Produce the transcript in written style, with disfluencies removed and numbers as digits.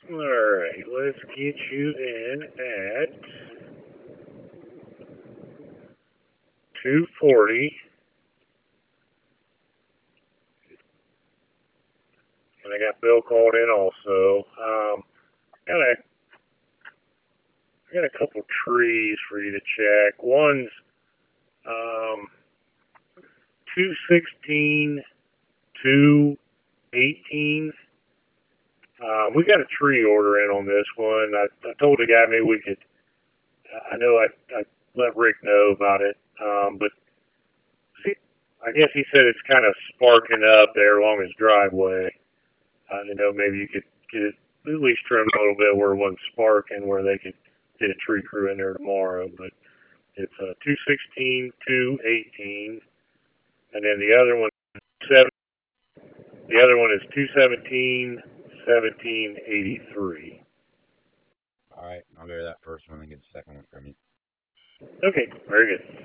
Alright, let's get you in at 240. And I got Bill called in also. Got a, I got a couple trees for you to check. One's 216, 218. We got a tree order in on this one. I told the guy maybe we could. I know I let Rick know about it, but see, I guess he said it's kind of sparking up there along his driveway. Maybe you could get it at least trimmed a little bit where it wasn't sparking, where they could get a tree crew in there tomorrow. But it's 216, 218, and then the other one is 217, 1783. All right, I'll go to that first one and get the second one from you. Okay, very good.